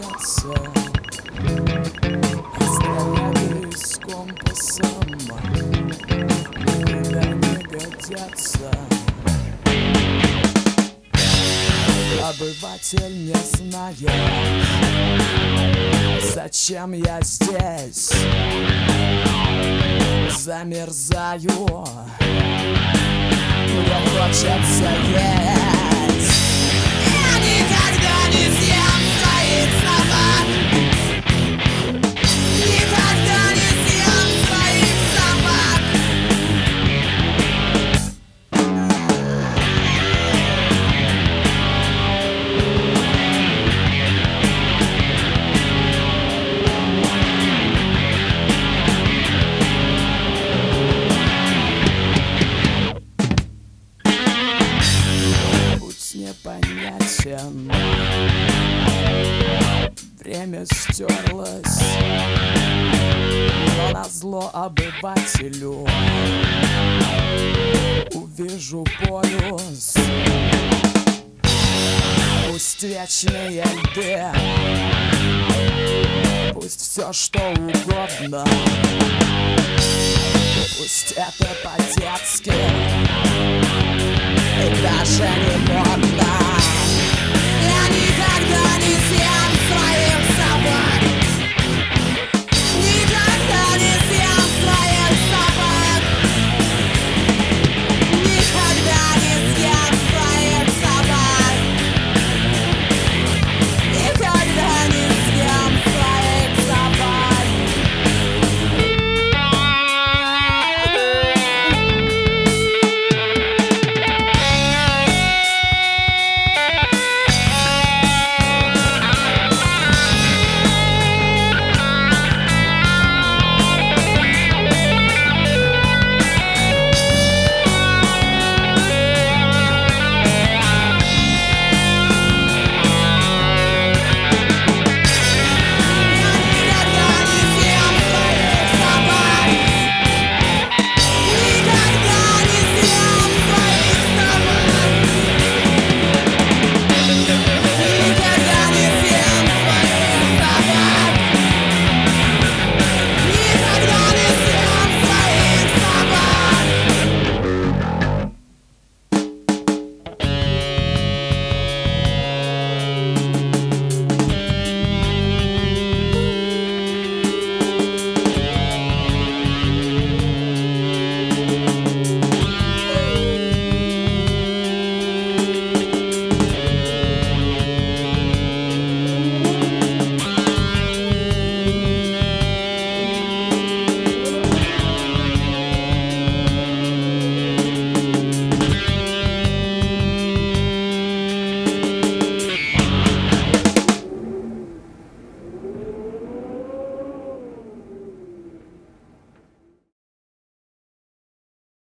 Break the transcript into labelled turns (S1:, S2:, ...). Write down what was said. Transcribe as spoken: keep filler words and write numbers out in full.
S1: одеться, остановись компасом, никуда не годятся. Обыватель не знает, зачем я здесь замерзаю, мне хочется есть. Я никогда не съем своих собак, никогда не съем своих собак. Непонятен, время стерлось, но назло обывателю увижу полюс. Пусть вечные льды, пусть все что угодно, пусть это по-детски и даже не модно.